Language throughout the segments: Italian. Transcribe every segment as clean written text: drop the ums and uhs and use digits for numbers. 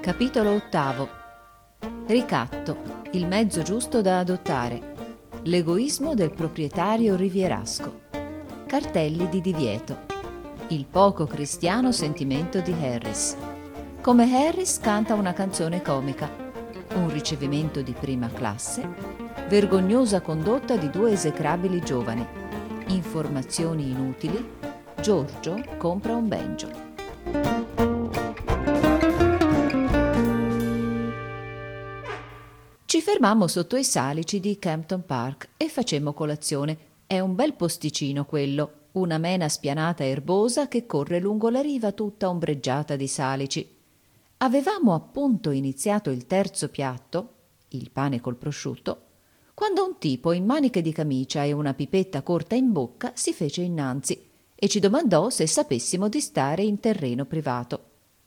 Capitolo ottavo. Ricatto, il mezzo giusto da adottare. L'egoismo del proprietario rivierasco. Cartelli di divieto. Il poco cristiano sentimento di Harris. Come Harris canta una canzone comica. Un ricevimento di prima classe. Vergognosa condotta di due esecrabili giovani. Informazioni inutili. Giorgio compra un banjo. Ci fermammo sotto i salici di Campton Park e facemmo colazione. È un bel posticino quello, una mena spianata erbosa che corre lungo la riva tutta ombreggiata di salici. Avevamo appunto iniziato il terzo piatto, il pane col prosciutto, quando un tipo in maniche di camicia e una pipetta corta in bocca si fece innanzi e ci domandò se sapessimo di stare in terreno privato.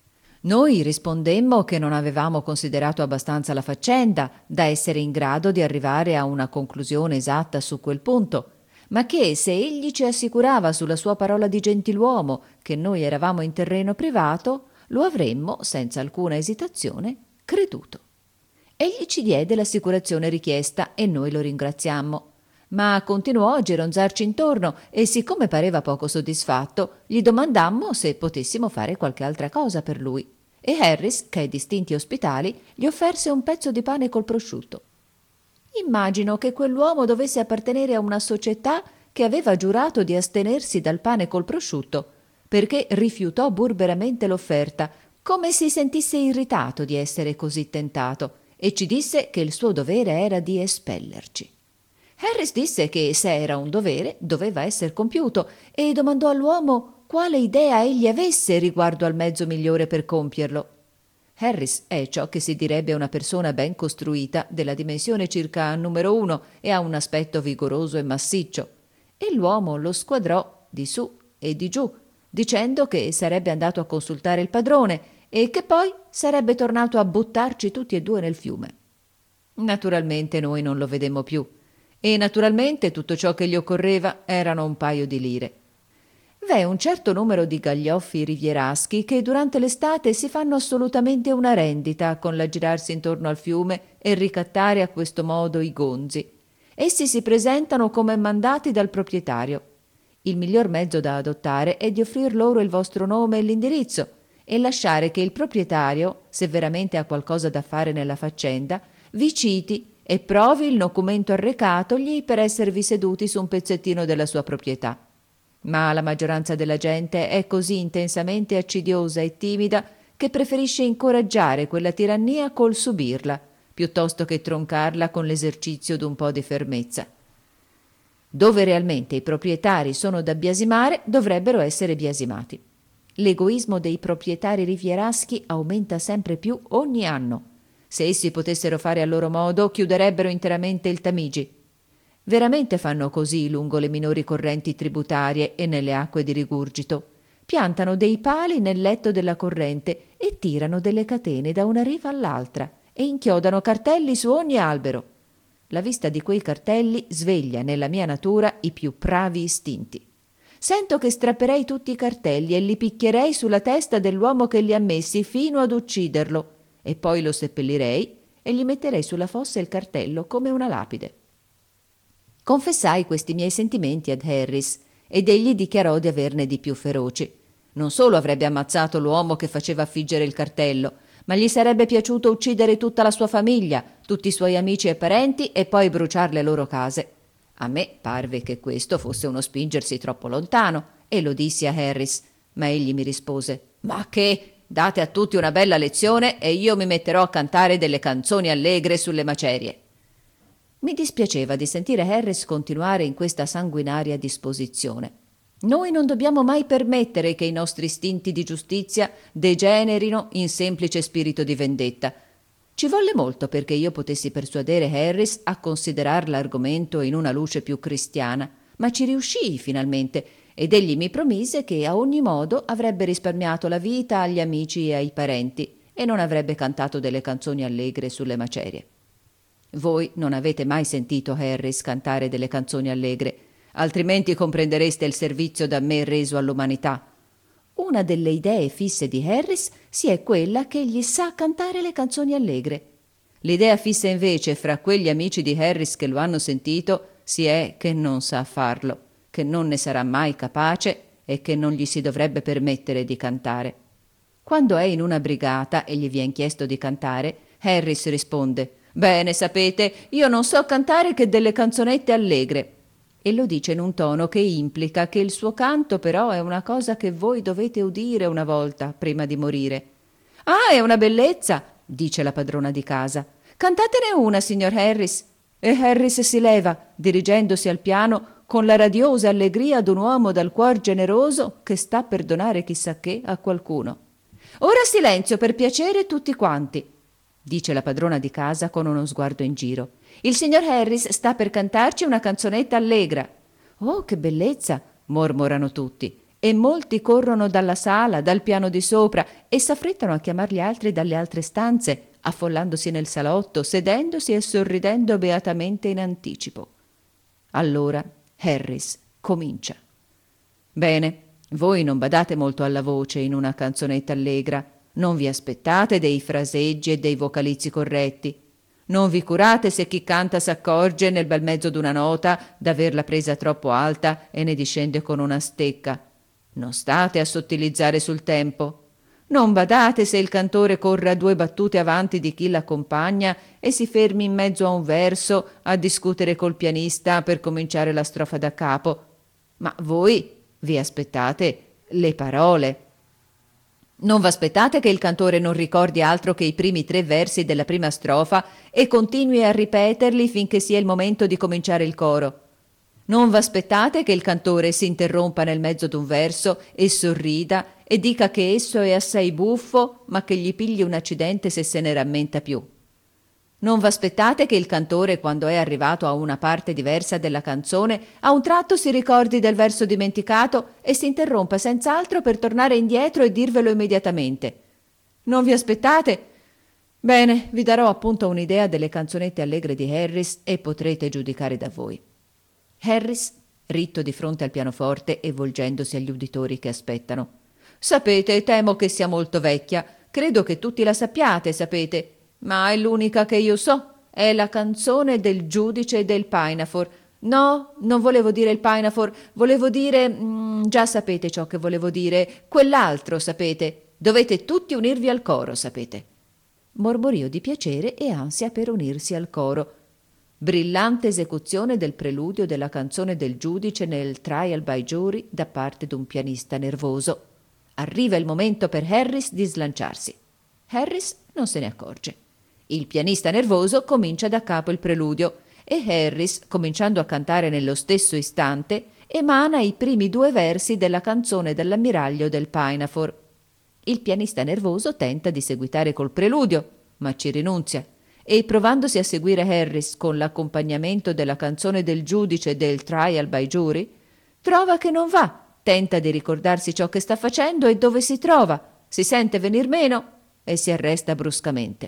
Noi rispondemmo che non avevamo considerato abbastanza la faccenda da essere in grado di arrivare a una conclusione esatta su quel punto, ma che se egli ci assicurava sulla sua parola di gentiluomo che noi eravamo in terreno privato, lo avremmo, senza alcuna esitazione, creduto. Egli ci diede l'assicurazione richiesta e noi lo ringraziammo, ma continuò a gironzarci intorno e siccome pareva poco soddisfatto, gli domandammo se potessimo fare qualche altra cosa per lui. E Harris, che è distinti ospitali, gli offerse un pezzo di pane col prosciutto. Immagino che quell'uomo dovesse appartenere a una società che aveva giurato di astenersi dal pane col prosciutto, perché rifiutò burberamente l'offerta, come si sentisse irritato di essere così tentato, e ci disse che il suo dovere era di espellerci. Harris disse che se era un dovere doveva essere compiuto e domandò all'uomo quale idea egli avesse riguardo al mezzo migliore per compierlo. Harris è ciò che si direbbe una persona ben costruita, della dimensione circa numero 1 e ha un aspetto vigoroso e massiccio, e l'uomo lo squadrò di su e di giù, dicendo che sarebbe andato a consultare il padrone e che poi sarebbe tornato a buttarci tutti e due nel fiume. Naturalmente noi non lo vedemmo più, e naturalmente tutto ciò che gli occorreva erano un paio di lire. V'è un certo numero di gaglioffi rivieraschi che durante l'estate si fanno assolutamente una rendita con l'aggirarsi intorno al fiume e ricattare a questo modo i gonzi. Essi si presentano come mandati dal proprietario. Il miglior mezzo da adottare è di offrir loro il vostro nome e l'indirizzo e lasciare che il proprietario, se veramente ha qualcosa da fare nella faccenda, vi citi e provi il nocumento arrecatogli per esservi seduti su un pezzettino della sua proprietà. Ma la maggioranza della gente è così intensamente accidiosa e timida che preferisce incoraggiare quella tirannia col subirla, piuttosto che troncarla con l'esercizio d'un po' di fermezza. Dove realmente i proprietari sono da biasimare, dovrebbero essere biasimati. L'egoismo dei proprietari rivieraschi aumenta sempre più ogni anno. Se essi potessero fare a loro modo, chiuderebbero interamente il Tamigi. Veramente fanno così lungo le minori correnti tributarie e nelle acque di rigurgito. Piantano dei pali nel letto della corrente e tirano delle catene da una riva all'altra e inchiodano cartelli su ogni albero. La vista di quei cartelli sveglia nella mia natura i più pravi istinti. Sento che strapperei tutti i cartelli e li picchierei sulla testa dell'uomo che li ha messi fino ad ucciderlo e poi lo seppellirei e gli metterei sulla fossa il cartello come una lapide. Confessai questi miei sentimenti ad Harris ed egli dichiarò di averne di più feroci. Non solo avrebbe ammazzato l'uomo che faceva affiggere il cartello, ma gli sarebbe piaciuto uccidere tutta la sua famiglia, tutti i suoi amici e parenti e poi bruciar le loro case. A me parve che questo fosse uno spingersi troppo lontano e lo dissi a Harris, ma egli mi rispose: «Ma che? Date a tutti una bella lezione e io mi metterò a cantare delle canzoni allegre sulle macerie». Mi dispiaceva di sentire Harris continuare in questa sanguinaria disposizione. Noi non dobbiamo mai permettere che i nostri istinti di giustizia degenerino in semplice spirito di vendetta. Ci volle molto perché io potessi persuadere Harris a considerar l'argomento in una luce più cristiana, ma ci riuscii finalmente ed egli mi promise che a ogni modo avrebbe risparmiato la vita agli amici e ai parenti e non avrebbe cantato delle canzoni allegre sulle macerie. Voi non avete mai sentito Harris cantare delle canzoni allegre, altrimenti comprendereste il servizio da me reso all'umanità. Una delle idee fisse di Harris si è quella che egli sa cantare le canzoni allegre. L'idea fissa invece fra quegli amici di Harris che lo hanno sentito si è che non sa farlo, che non ne sarà mai capace e che non gli si dovrebbe permettere di cantare. Quando è in una brigata e gli viene chiesto di cantare, Harris risponde: «Bene, sapete, io non so cantare che delle canzonette allegre». E lo dice in un tono che implica che il suo canto però è una cosa che voi dovete udire una volta prima di morire. «Ah, è una bellezza», dice la padrona di casa. «Cantatene una, signor Harris». E Harris si leva, dirigendosi al piano con la radiosa allegria d'un uomo dal cuor generoso che sta per donare chissà che a qualcuno. «Ora silenzio, per piacere tutti quanti», dice la padrona di casa con uno sguardo in giro. «Il signor Harris sta per cantarci una canzonetta allegra». «Oh, che bellezza!» mormorano tutti, e molti corrono dalla sala, dal piano di sopra, e s'affrettano a chiamar gli altri dalle altre stanze, affollandosi nel salotto, sedendosi e sorridendo beatamente in anticipo. Allora Harris comincia. «Bene, voi non badate molto alla voce in una canzonetta allegra, non vi aspettate dei fraseggi e dei vocalizzi corretti, non vi curate se chi canta s'accorge nel bel mezzo d'una nota d'averla presa troppo alta e ne discende con una stecca. Non state a sottilizzare sul tempo. Non badate se il cantore corra 2 battute avanti di chi l'accompagna e si fermi in mezzo a un verso a discutere col pianista per cominciare la strofa da capo. Ma voi vi aspettate le parole. Non v'aspettate che il cantore non ricordi altro che i primi 3 versi della prima strofa e continui a ripeterli finché sia il momento di cominciare il coro. Non v'aspettate che il cantore si interrompa nel mezzo d'un verso e sorrida e dica che esso è assai buffo, ma che gli pigli un accidente se se ne rammenta più. Non v'aspettate che il cantore, quando è arrivato a una parte diversa della canzone, a un tratto si ricordi del verso dimenticato e si interrompa senz'altro per tornare indietro e dirvelo immediatamente. Non vi aspettate? Bene, vi darò appunto un'idea delle canzonette allegre di Harris e potrete giudicare da voi. Harris, ritto di fronte al pianoforte e volgendosi agli uditori che aspettano. «Sapete, temo che sia molto vecchia. Credo che tutti la sappiate, sapete. Ma è l'unica che io so. È la canzone del giudice del Pinafore. No, non volevo dire il Pinafore. Volevo dire... già sapete ciò che volevo dire. Quell'altro, sapete. Dovete tutti unirvi al coro, sapete». Mormorio di piacere e ansia per unirsi al coro. Brillante esecuzione del preludio della canzone del giudice nel Trial by Jury da parte d'un pianista nervoso. Arriva il momento per Harris di slanciarsi. Harris non se ne accorge. Il pianista nervoso comincia da capo il preludio e Harris, cominciando a cantare nello stesso istante, emana i primi 2 versi della canzone dell'ammiraglio del Pinafore. Il pianista nervoso tenta di seguitare col preludio, ma ci rinunzia, e provandosi a seguire Harris con l'accompagnamento della canzone del giudice del Trial by Jury, trova che non va, tenta di ricordarsi ciò che sta facendo e dove si trova, si sente venir meno e si arresta bruscamente.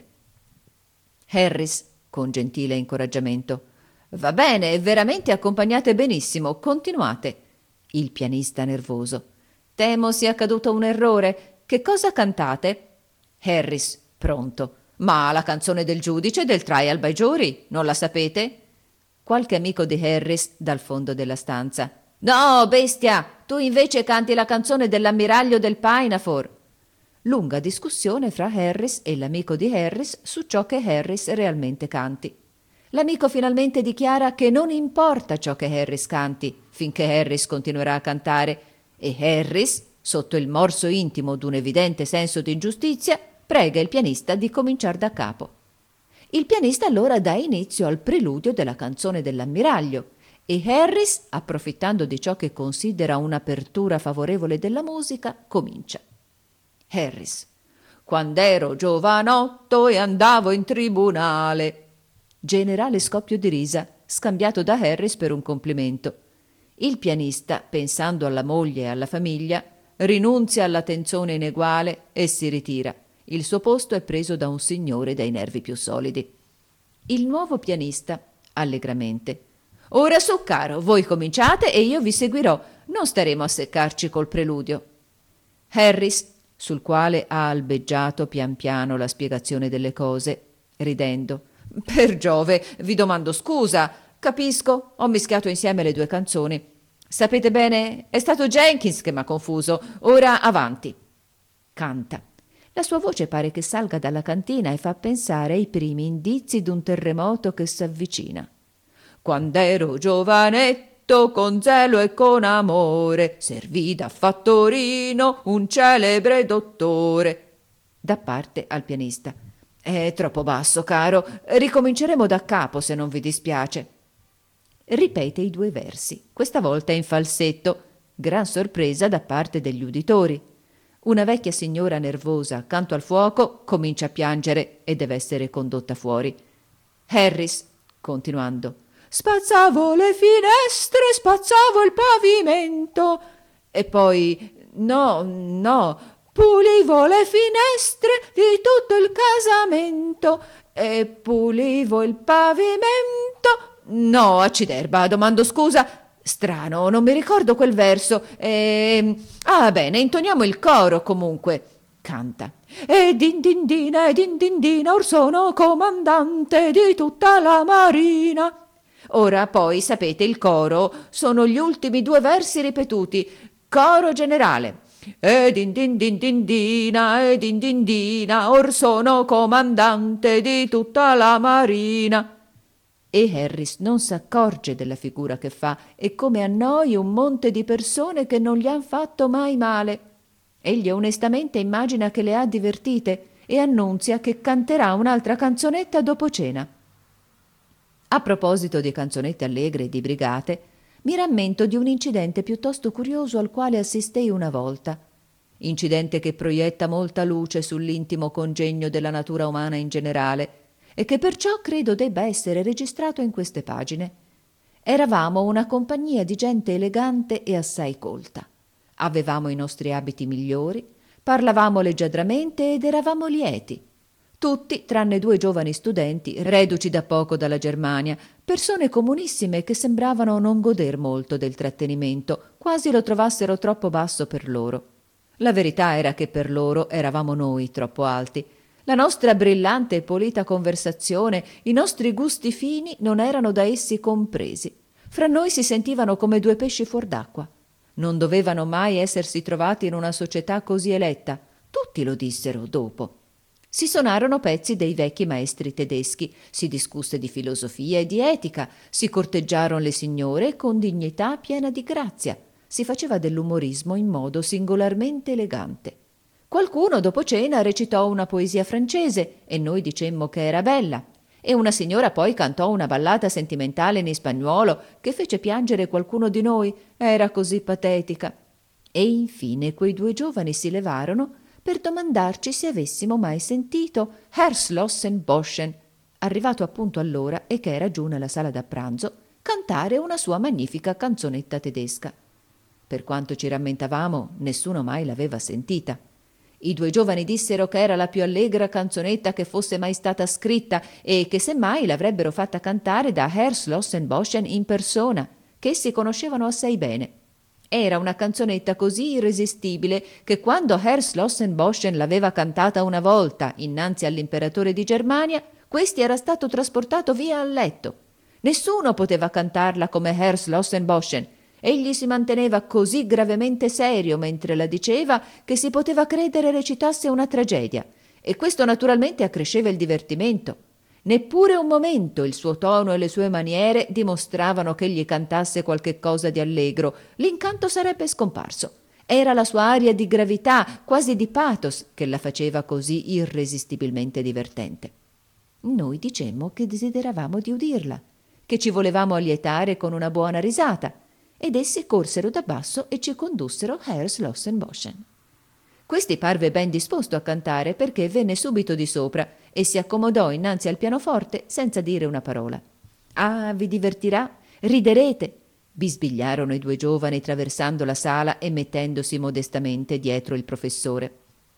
Harris, con gentile incoraggiamento: «Va bene, veramente accompagnate benissimo, continuate». Il pianista nervoso: «Temo sia accaduto un errore. Che cosa cantate?» Harris, pronto: «Ma la canzone del giudice del Trial by Jury, non la sapete?» Qualche amico di Harris dal fondo della stanza: «No, bestia, tu invece canti la canzone dell'ammiraglio del Pinafore». Lunga discussione fra Harris e l'amico di Harris su ciò che Harris realmente canti. L'amico finalmente dichiara che non importa ciò che Harris canti, finché Harris continuerà a cantare, e Harris, sotto il morso intimo d'un evidente senso di ingiustizia, prega il pianista di cominciar da capo. Il pianista allora dà inizio al preludio della canzone dell'ammiraglio e Harris, approfittando di ciò che considera un'apertura favorevole della musica, comincia. Harris: «Quand'ero giovanotto e andavo in tribunale». Generale scoppio di risa, scambiato da Harris per un complimento. Il pianista, pensando alla moglie e alla famiglia, rinunzia all'attenzione ineguale e si ritira. Il suo posto è preso da un signore dai nervi più solidi. Il nuovo pianista, allegramente: «Ora su, caro, voi cominciate e io vi seguirò. Non staremo a seccarci col preludio». Harris, sul quale ha albeggiato pian piano la spiegazione delle cose, ridendo. Per Giove, vi domando scusa. Capisco, ho mischiato insieme le due canzoni. Sapete bene, è stato Jenkins che m'ha confuso. Ora avanti. Canta. La sua voce pare che salga dalla cantina e fa pensare ai primi indizi d'un terremoto che s'avvicina. Quand'ero giovanetto, con zelo e con amore, servì da fattorino un celebre dottore. Da parte al pianista. È troppo basso, caro. Ricominceremo da capo, se non vi dispiace. Ripete i due versi, questa volta in falsetto. Gran sorpresa da parte degli uditori. Una vecchia signora nervosa accanto al fuoco comincia a piangere e deve essere condotta fuori. Harris, continuando. Spazzavo le finestre, spazzavo il pavimento. E poi, no, pulivo le finestre di tutto il casamento e pulivo il pavimento. No, acciderba, domando scusa. Strano, non mi ricordo quel verso. Bene, intoniamo il coro comunque. Canta. E din din dina, or sono comandante di tutta la marina. Ora poi, sapete, il coro sono gli ultimi due versi ripetuti. Coro generale. E din din dina, or sono comandante di tutta la marina. E Harris non s'accorge della figura che fa e come annoi un monte di persone che non gli han fatto mai male. Egli onestamente immagina che le ha divertite e annunzia che canterà un'altra canzonetta dopo cena. A proposito di canzonette allegre e di brigate, mi rammento di un incidente piuttosto curioso al quale assistei una volta. Incidente che proietta molta luce sull'intimo congegno della natura umana in generale e che perciò credo debba essere registrato in queste pagine. Eravamo una compagnia di gente elegante e assai colta. Avevamo i nostri abiti migliori, parlavamo leggiadramente ed eravamo lieti. Tutti, tranne due giovani studenti, reduci da poco dalla Germania, persone comunissime che sembravano non goder molto del trattenimento, quasi lo trovassero troppo basso per loro. La verità era che per loro eravamo noi troppo alti. La nostra brillante e pulita conversazione, i nostri gusti fini non erano da essi compresi. Fra noi si sentivano come due pesci fuor d'acqua. Non dovevano mai essersi trovati in una società così eletta. Tutti lo dissero dopo. Si suonarono pezzi dei vecchi maestri tedeschi, si discusse di filosofia e di etica, si corteggiarono le signore con dignità piena di grazia, si faceva dell'umorismo in modo singolarmente elegante. Qualcuno dopo cena recitò una poesia francese e noi dicemmo che era bella, e una signora poi cantò una ballata sentimentale in spagnuolo che fece piangere qualcuno di noi, era così patetica. E infine quei due giovani si levarono per domandarci se avessimo mai sentito Herr Slossenboschen, arrivato appunto allora e che era giù nella sala da pranzo, cantare una sua magnifica canzonetta tedesca. Per quanto ci rammentavamo, nessuno mai l'aveva sentita. I due giovani dissero che era la più allegra canzonetta che fosse mai stata scritta e che semmai l'avrebbero fatta cantare da Herr Slossenboschen in persona, che essi conoscevano assai bene. Era una canzonetta così irresistibile che quando Herr Slossenboschen l'aveva cantata una volta innanzi all'imperatore di Germania, questi era stato trasportato via al letto. Nessuno poteva cantarla come Herr Slossenboschen. Egli si manteneva così gravemente serio mentre la diceva che si poteva credere recitasse una tragedia, e questo naturalmente accresceva il divertimento. Neppure un momento il suo tono e le sue maniere dimostravano che egli cantasse qualche cosa di allegro, l'incanto sarebbe scomparso. Era la sua aria di gravità, quasi di pathos, che la faceva così irresistibilmente divertente. Noi dicemmo che desideravamo di udirla, che ci volevamo allietare con una buona risata, ed essi corsero da basso e ci condussero a Herr Slossenboschen. Questi parve ben disposto a cantare perché venne subito di sopra e si accomodò innanzi al pianoforte senza dire una parola. «Ah, vi divertirà? Riderete!» bisbigliarono i due giovani traversando la sala e mettendosi modestamente dietro il professore.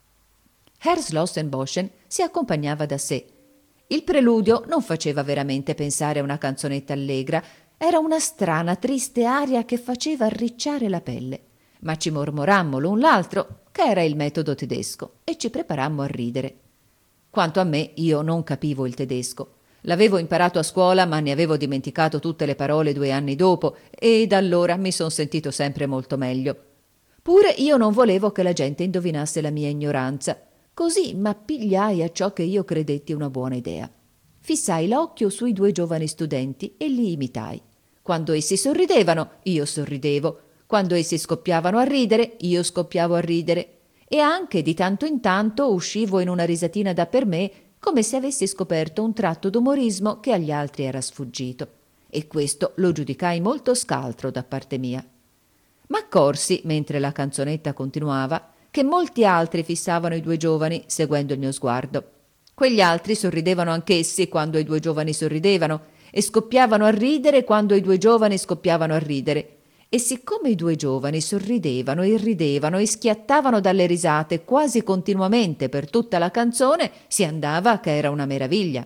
Herr Slossenboschen si accompagnava da sé. Il preludio non faceva veramente pensare a una canzonetta allegra, era una strana, triste aria che faceva arricciare la pelle. Ma ci mormorammo l'un l'altro, che era il metodo tedesco, e ci preparammo a ridere. Quanto a me, io non capivo il tedesco. L'avevo imparato a scuola, ma ne avevo dimenticato tutte le parole 2 anni dopo, e da allora mi son sentito sempre molto meglio. Pure io non volevo che la gente indovinasse la mia ignoranza. Così m'appigliai a ciò che io credetti una buona idea. Fissai l'occhio sui 2 giovani studenti e li imitai. Quando essi sorridevano, io sorridevo. Quando essi scoppiavano a ridere, io scoppiavo a ridere. E anche di tanto in tanto uscivo in una risatina da per me, come se avessi scoperto un tratto d'umorismo che agli altri era sfuggito. E questo lo giudicai molto scaltro da parte mia. M'accorsi, mentre la canzonetta continuava, che molti altri fissavano i 2 giovani, seguendo il mio sguardo. Quegli altri sorridevano anch'essi quando i 2 giovani sorridevano e scoppiavano a ridere quando i 2 giovani scoppiavano a ridere. E siccome i 2 giovani sorridevano e ridevano e schiattavano dalle risate quasi continuamente per tutta la canzone, si andava che era una meraviglia.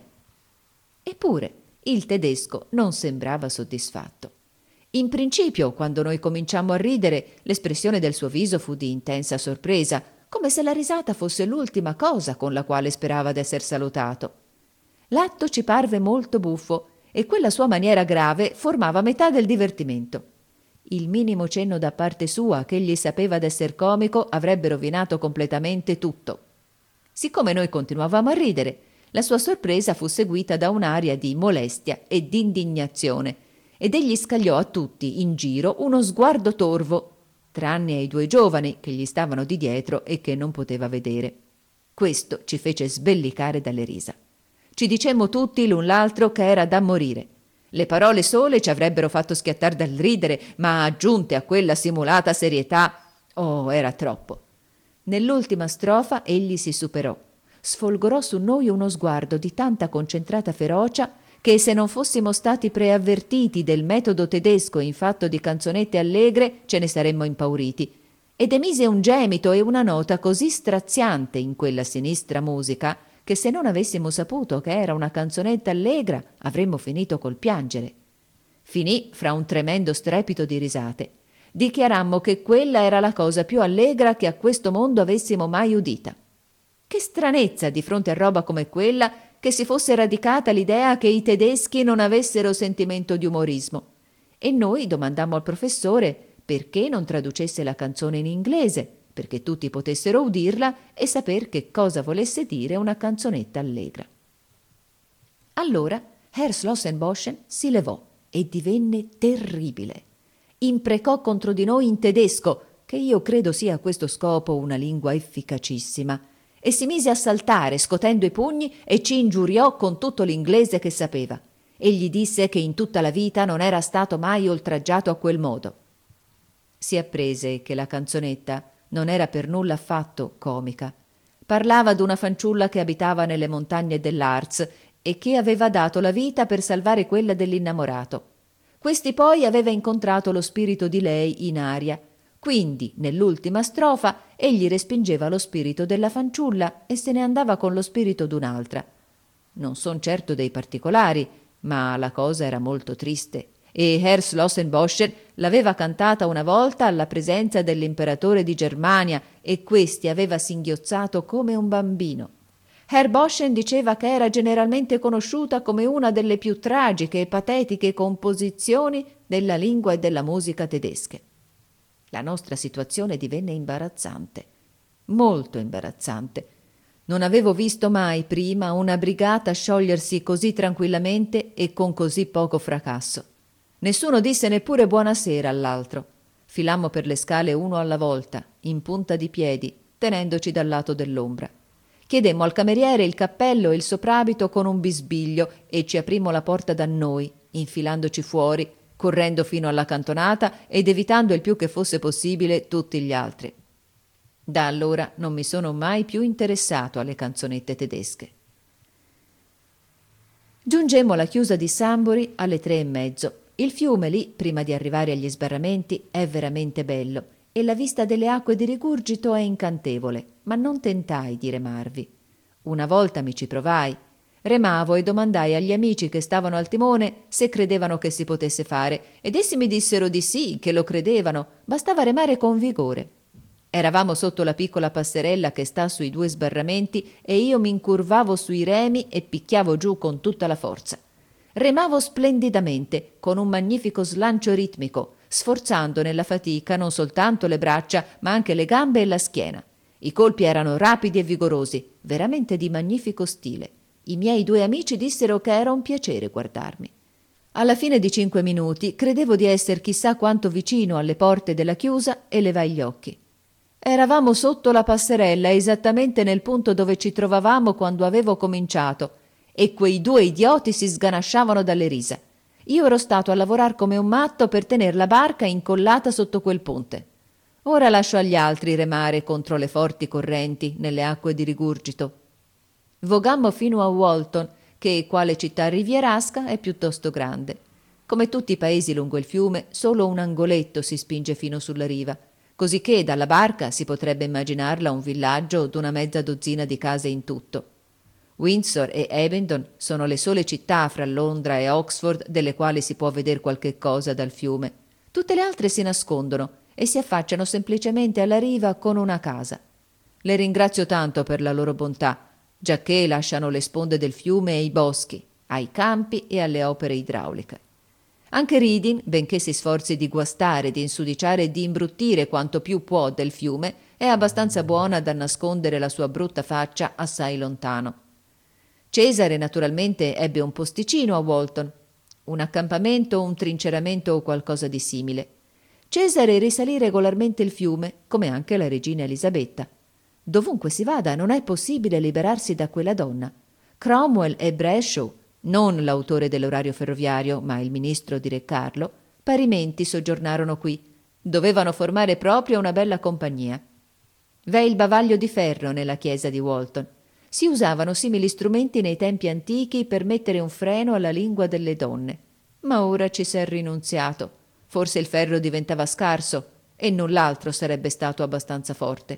Eppure il tedesco non sembrava soddisfatto. In principio, quando noi cominciammo a ridere, l'espressione del suo viso fu di intensa sorpresa, come se la risata fosse l'ultima cosa con la quale sperava d'esser salutato. L'atto ci parve molto buffo e quella sua maniera grave formava metà del divertimento. Il minimo cenno da parte sua che egli sapeva d'esser comico avrebbe rovinato completamente tutto. Siccome noi continuavamo a ridere, la sua sorpresa fu seguita da un'aria di molestia e d'indignazione, ed egli scagliò a tutti in giro uno sguardo torvo, tranne ai 2 giovani che gli stavano di dietro e che non poteva vedere. Questo ci fece sbellicare dalle risa. Ci dicemmo tutti l'un l'altro che era da morire. Le parole sole ci avrebbero fatto schiattar dal ridere, ma aggiunte a quella simulata serietà, oh, era troppo. Nell'ultima strofa egli si superò, sfolgorò su noi uno sguardo di tanta concentrata ferocia che se non fossimo stati preavvertiti del metodo tedesco in fatto di canzonette allegre ce ne saremmo impauriti, ed emise un gemito e una nota così straziante in quella sinistra musica che se non avessimo saputo che era una canzonetta allegra avremmo finito col piangere. Finì fra un tremendo strepito di risate. Dichiarammo che quella era la cosa più allegra che a questo mondo avessimo mai udita. Che stranezza di fronte a roba come quella che si fosse radicata l'idea che i tedeschi non avessero sentimento di umorismo. E noi domandammo al professore perché non traducesse la canzone in inglese, perché tutti potessero udirla e saper che cosa volesse dire una canzonetta allegra. Allora Herr Slossenboschen si levò e divenne terribile. Imprecò contro di noi in tedesco, che io credo sia a questo scopo una lingua efficacissima, e si mise a saltare scotendo i pugni e ci ingiuriò con tutto l'inglese che sapeva. Egli disse che in tutta la vita non era stato mai oltraggiato a quel modo. Si apprese che la canzonetta non era per nulla affatto comica. Parlava d'una fanciulla che abitava nelle montagne dell'Harz e che aveva dato la vita per salvare quella dell'innamorato. Questi poi aveva incontrato lo spirito di lei in aria. Quindi, nell'ultima strofa, egli respingeva lo spirito della fanciulla e se ne andava con lo spirito d'un'altra. Non son certo dei particolari, ma la cosa era molto triste. E Herr Slossenboschen l'aveva cantata una volta alla presenza dell'imperatore di Germania e questi aveva singhiozzato come un bambino. Herr Boschen diceva che era generalmente conosciuta come una delle più tragiche e patetiche composizioni della lingua e della musica tedesche. La nostra situazione divenne imbarazzante, molto imbarazzante. Non avevo visto mai prima una brigata sciogliersi così tranquillamente e con così poco fracasso. Nessuno disse neppure buonasera all'altro. Filammo per le scale uno alla volta, in punta di piedi, tenendoci dal lato dell'ombra. Chiedemmo al cameriere il cappello e il soprabito con un bisbiglio e ci aprimmo la porta da noi, infilandoci fuori, correndo fino alla cantonata ed evitando il più che fosse possibile tutti gli altri. Da allora non mi sono mai più interessato alle canzonette tedesche. Giungemmo alla chiusa di Sambori alle 3:30. Il fiume lì, prima di arrivare agli sbarramenti, è veramente bello e la vista delle acque di rigurgito è incantevole, ma non tentai di remarvi. Una volta mi ci provai. Remavo e domandai agli amici che stavano al timone se credevano che si potesse fare, ed essi mi dissero di sì, che lo credevano, bastava remare con vigore. Eravamo sotto la piccola passerella che sta sui 2 sbarramenti e io mi incurvavo sui remi e picchiavo giù con tutta la forza. Remavo splendidamente, con un magnifico slancio ritmico, sforzando nella fatica non soltanto le braccia, ma anche le gambe e la schiena. I colpi erano rapidi e vigorosi, veramente di magnifico stile. I miei 2 amici dissero che era un piacere guardarmi. Alla fine di 5 minuti credevo di esser chissà quanto vicino alle porte della chiusa e levai gli occhi. Eravamo sotto la passerella, esattamente nel punto dove ci trovavamo quando avevo cominciato, e quei 2 idioti si sganasciavano dalle risa. Io ero stato a lavorar come un matto per tener la barca incollata sotto quel ponte. Ora lascio agli altri remare contro le forti correnti nelle acque di rigurgito. Vogammo fino a Walton, che, quale città rivierasca, è piuttosto grande. Come tutti i paesi lungo il fiume, solo un angoletto si spinge fino sulla riva, cosicché dalla barca si potrebbe immaginarla un villaggio d'una mezza dozzina di case in tutto. Windsor e Abingdon sono le sole città fra Londra e Oxford delle quali si può veder qualche cosa dal fiume. Tutte le altre si nascondono e si affacciano semplicemente alla riva con una casa. Le ringrazio tanto per la loro bontà, giacché lasciano le sponde del fiume ai boschi, ai campi e alle opere idrauliche. Anche Reading, benché si sforzi di guastare, di insudiciare e di imbruttire quanto più può del fiume, è abbastanza buona da nascondere la sua brutta faccia assai lontano. Cesare naturalmente ebbe un posticino a Walton, un accampamento, un trinceramento o qualcosa di simile. Cesare risalì regolarmente il fiume, come anche la regina Elisabetta. Dovunque si vada non è possibile liberarsi da quella donna. Cromwell e Brescia, non l'autore dell'orario ferroviario, ma il ministro di Re Carlo, parimenti soggiornarono qui. Dovevano formare proprio una bella compagnia. V'è il bavaglio di ferro nella chiesa di Walton. Si usavano simili strumenti nei tempi antichi per mettere un freno alla lingua delle donne. Ma ora ci s'è rinunziato. Forse il ferro diventava scarso e null'altro sarebbe stato abbastanza forte.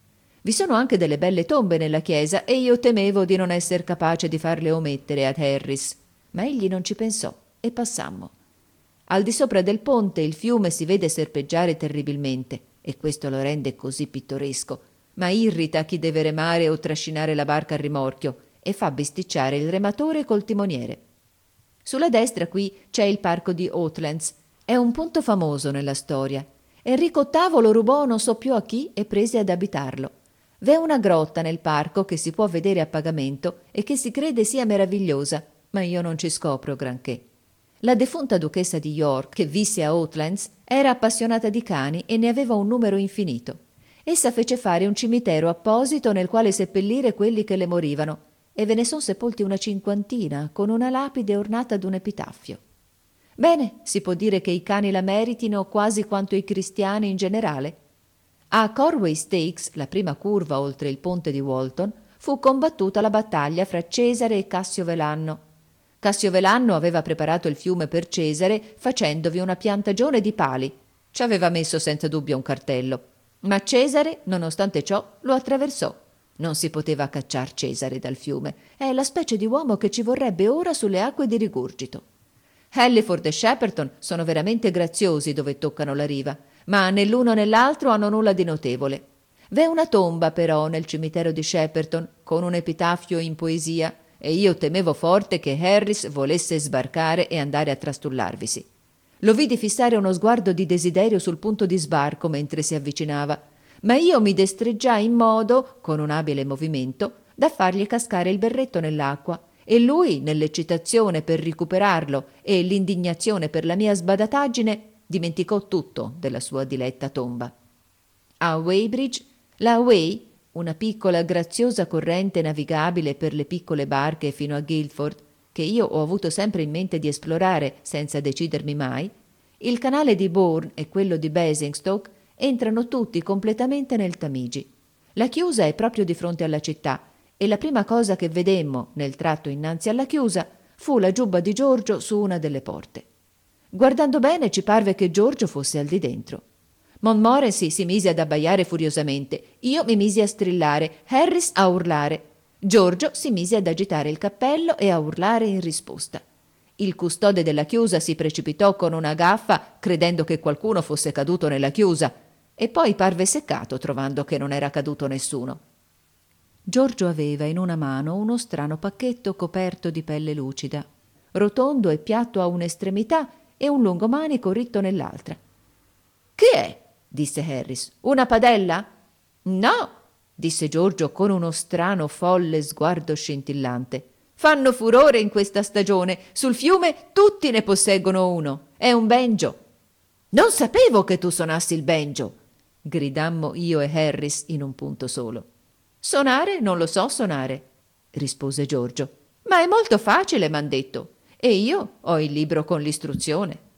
Vi sono anche delle belle tombe nella chiesa e io temevo di non esser capace di farle omettere ad Harris, ma egli non ci pensò e passammo. Al di sopra del ponte il fiume si vede serpeggiare terribilmente e questo lo rende così pittoresco, ma irrita chi deve remare o trascinare la barca a rimorchio e fa bisticciare il rematore col timoniere. Sulla destra qui c'è il parco di Oatlands, è un punto famoso nella storia. Enrico VIII lo rubò non so più a chi e prese ad abitarlo. V'è una grotta nel parco che si può vedere a pagamento e che si crede sia meravigliosa, ma io non ci scopro granché. La defunta duchessa di York, che visse a Oatlands, era appassionata di cani e ne aveva un numero infinito. Essa fece fare un cimitero apposito nel quale seppellire quelli che le morivano, e ve ne son sepolti una 50, con una lapide ornata d'un epitaffio. Bene, si può dire che i cani la meritino quasi quanto i cristiani in generale. A Corway Stakes, la prima curva oltre il ponte di Walton, fu combattuta la battaglia fra Cesare e Cassio Velanno. Cassio Velanno aveva preparato il fiume per Cesare facendovi una piantagione di pali. Ci aveva messo senza dubbio un cartello. Ma Cesare, nonostante ciò, lo attraversò. Non si poteva cacciar Cesare dal fiume. È la specie di uomo che ci vorrebbe ora sulle acque di rigurgito. Halliford e Shepperton sono veramente graziosi dove toccano la riva, ma né l'uno né l'altro hanno nulla di notevole. V'è una tomba però nel cimitero di Shepperton con un epitaffio in poesia e io temevo forte che Harris volesse sbarcare e andare a trastullarvisi. Lo vidi fissare uno sguardo di desiderio sul punto di sbarco mentre si avvicinava, ma io mi destreggiai in modo, con un abile movimento, da fargli cascare il berretto nell'acqua e lui, nell'eccitazione per recuperarlo e l'indignazione per la mia sbadataggine, dimenticò tutto della sua diletta tomba. A Weybridge, la Wey, una piccola graziosa corrente navigabile per le piccole barche fino a Guildford, che io ho avuto sempre in mente di esplorare senza decidermi mai, il canale di Bourne e quello di Basingstoke entrano tutti completamente nel Tamigi. La chiusa è proprio di fronte alla città e la prima cosa che vedemmo nel tratto innanzi alla chiusa fu la giubba di Giorgio su una delle porte. Guardando bene ci parve che Giorgio fosse al di dentro. Montmorency si mise ad abbaiare furiosamente, io mi misi a strillare, Harris a urlare. Giorgio si mise ad agitare il cappello e a urlare in risposta. Il custode della chiusa si precipitò con una gaffa, credendo che qualcuno fosse caduto nella chiusa, e poi parve seccato trovando che non era caduto nessuno. Giorgio aveva in una mano uno strano pacchetto coperto di pelle lucida, rotondo e piatto a un'estremità e un lungo manico ritto nell'altra. «Che è?» disse Harris. «Una padella?» «No», disse Giorgio con uno strano folle sguardo scintillante. «Fanno furore in questa stagione. Sul fiume tutti ne posseggono uno. È un banjo». «Non sapevo che tu suonassi il banjo», gridammo io e Harris in un punto solo. «Sonare non lo so suonare», rispose Giorgio, «ma è molto facile, m'han detto, e io ho il libro con l'istruzione».